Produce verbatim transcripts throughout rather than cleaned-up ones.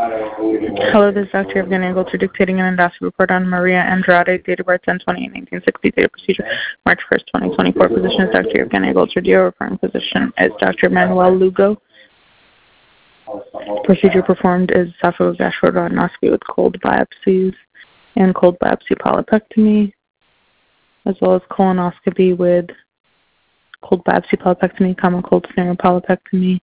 Hello, this is Doctor Evgeny Golter dictating an endoscopy report on Maria Andrade, date of birth ten twenty nineteen sixty, date of procedure March first, twenty twenty-four. Physician is Doctor Evgeny Golter. D O referring physician is Doctor Manuel Lugo. Procedure performed is esophagogastroduodenoscopy with cold biopsies and cold biopsy polypectomy, as well as colonoscopy with cold biopsy polypectomy, common cold snare polypectomy.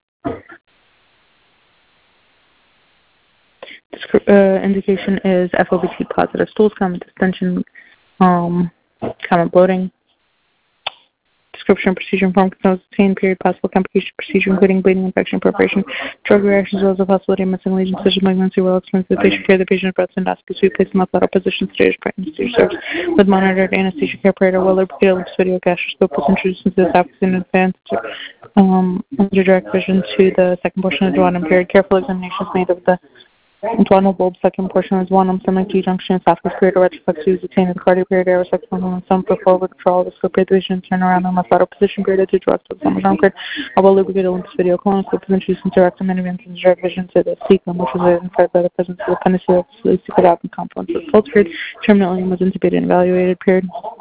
Uh, indication is F O B T positive stools, common distension, um, common bloating. Description of procedure informed consent was obtained, period, possible complication procedure, including bleeding, infection, perforation, drug reactions, as well as the possibility of missing lesions such as malignancy, well expensive. The patient care, the patient breath endoscopy suite, placed in lateral position, stage, pregnancy, service, with monitored anesthesia care, period, well lubricated lips, video gastroscope was introduced into the esophagus in advance, um, under direct vision to the second portion of the duodenum, period. Careful examinations made of the duodenal bulb, second portion is one, um, stomach G-junction, esophagus, period, or retroflex use obtained in the cardiac period, air sex, and some before withdrawal, the scope period, vision, turn around, and lateral position, period, to direct to the summer period, although lubricated lips, video, colonoscope was introduced into rectum, and advanced into direct vision to the cecum, which was identified by the presence of the appendiceal, secret abdomen complex of the pulse, period, terminal ileum was intubated and evaluated, period.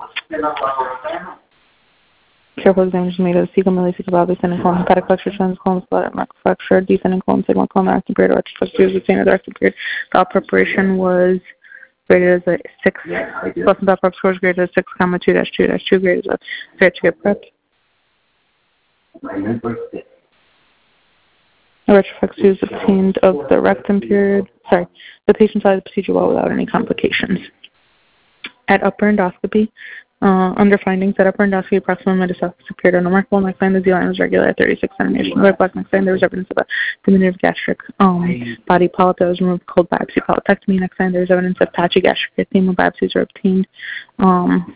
Careful examination made of the cecum, release of descending colon, hepatic flexure, trans colon, split, macroflexure, descending colon, sigma colon, rectum period, retroflex was obtained at the rectum period. The op preparation was graded as a six. Plus and prep scores graded as six, comma two dash two dash two, graded as a fair to get prep. A retroflex was obtained of the rectum period. Sorry, the patient started the procedure well without any complications. At upper endoscopy, Uh, under findings at upper endoscopy, proximal metaesophagus appeared unremarkable. Next line, the Z line was regular at thirty-six centimeters. In the black next line, there was evidence of a diminutive gastric um, body polyp that was removed with cold biopsy polypectomy. Next line, there was evidence of patchy gastric epithelial biopsies were obtained um,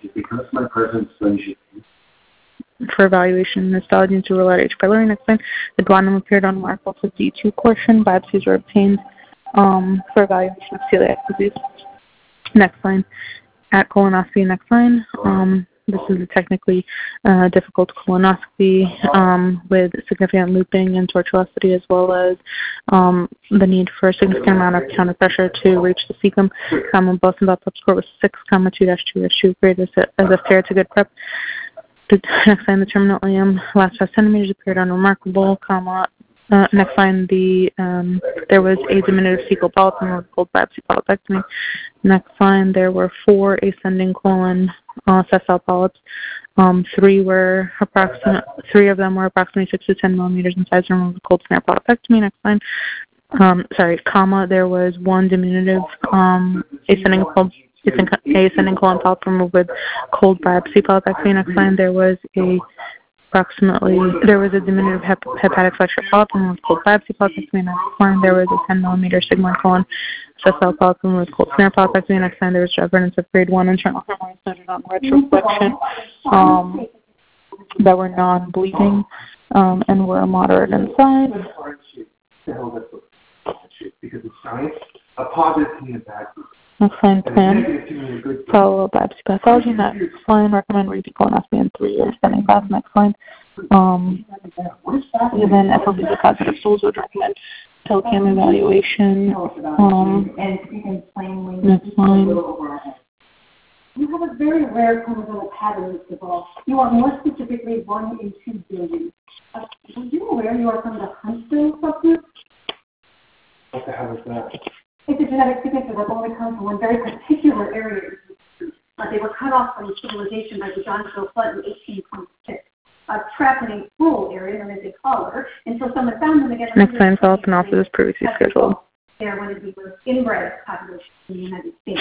for evaluation in histology into rural H. pylori. Next line, the duodenum appeared unremarkable to D two portion. Biopsies were obtained um, for evaluation of celiac disease. Next line. At colonoscopy, next line, um, this is a technically uh, difficult colonoscopy um, with significant looping and tortuosity, as well as um, the need for a significant amount of counter pressure to reach the cecum. Common Boston dot prep score was six, comma two dash two dash two, graded as a, as a fair to good prep. The next line, the terminal ileum last five centimeters appeared unremarkable, comma. Uh, next line, the um, there was a diminutive fecal polyp and cold biopsy polypectomy. Next line, there were four ascending colon uh, sessile polyps. Um, three were approximate. Three of them were approximately six to ten millimeters in size, removed with cold snare polypectomy. Next line, um, sorry, comma. There was one diminutive um, ascending colon. ascending colon polyp removed with cold biopsy polypectomy. Next line, there was a Approximately, there was a diminutive hep- hepatic flexure polyp and with cold biopsy polypectomy. Next line, there was a ten millimeter sigmoid colon sessile polyp and with cold snare polypectomy. Next line, there was evidence of grade one internal hemorrhoids centered on retroflexion um, that were non-bleeding um, and were moderate in size. Next line, plan follow-up biopsy pathology. Next line, recommend repeat colonoscopy in three years. Standing fast. Next line, um, given F O B T positive stools, would recommend pill cam evaluation. Um, next line. You have a very rare chromosomal pattern developed. You are more specifically one in two billion. Uh, were you aware you are from the Huntsville subgroup? What the hell is that? It's a genetic signature that only comes from one very particular area. Uh, they were cut off from civilization by the Johnsville flood in eighteen twenty-six. Uh, trapped in a rural area known as a collar until someone found them again. Next line, follow-up analysis previously scheduled. There when it was inbred population in the United States.